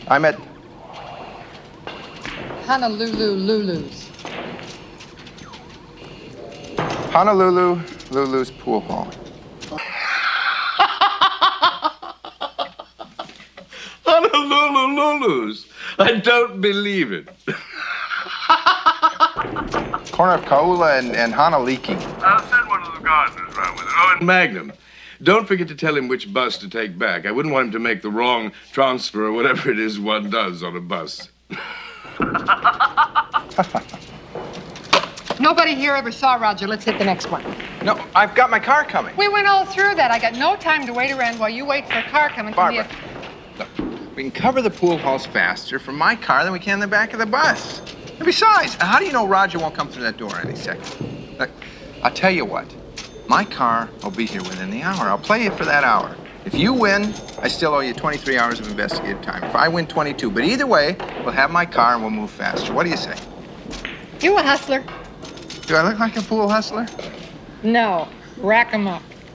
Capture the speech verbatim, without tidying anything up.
I'm at Honolulu Lulu's. Honolulu Lulu's pool hall. Honolulu Lulu's. I don't believe it. Corner of Kaula and, and Honoliki. I'll send one of the gardeners round with it. Oh, and Magnum. Don't forget to tell him which bus to take back. I wouldn't want him to make the wrong transfer or whatever it is one does on a bus. Nobody here ever saw Roger. Let's hit the next one. No, I've got my car coming. We went all through that. I got no time to wait around while you wait for a car coming from Barbara, the... look, we can cover the pool halls faster from my car than we can in the back of the bus. And besides, how do you know Roger won't come through that door any second? Look, I'll tell you what. My car will be here within the hour. I'll play you for that hour. If you win, I still owe you twenty-three hours of investigative time. If I win, twenty-two. But either way, we'll have my car and we'll move faster. What do you say? You a hustler? Do I look like a pool hustler? No. Rack 'em up.